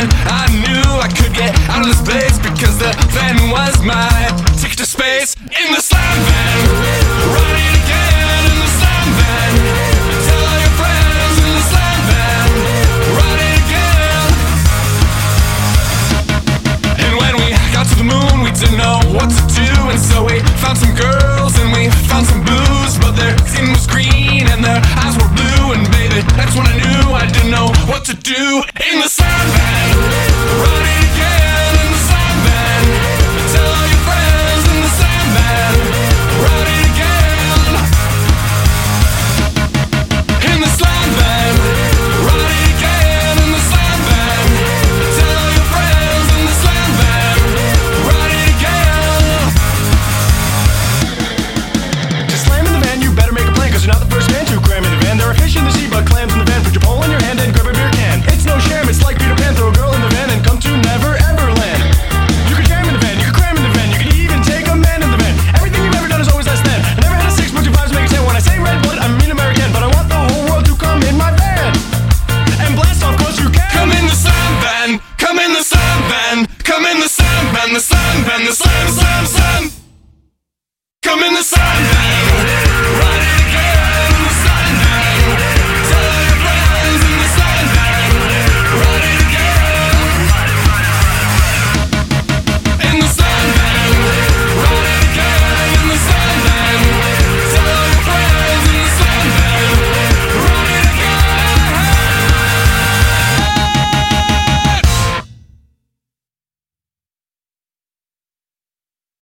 when I knew I could get out of this place, because the van was my ticket to space. In the slam van, riding again in the slam van. Tell all your friends in the slam van, riding again. And when we got to the moon, we didn't know what to do, and so we found some girls and we found some booze, but their skin was green and their eyes were blue, and baby, that's when I knew I didn't know what to do in the slam van.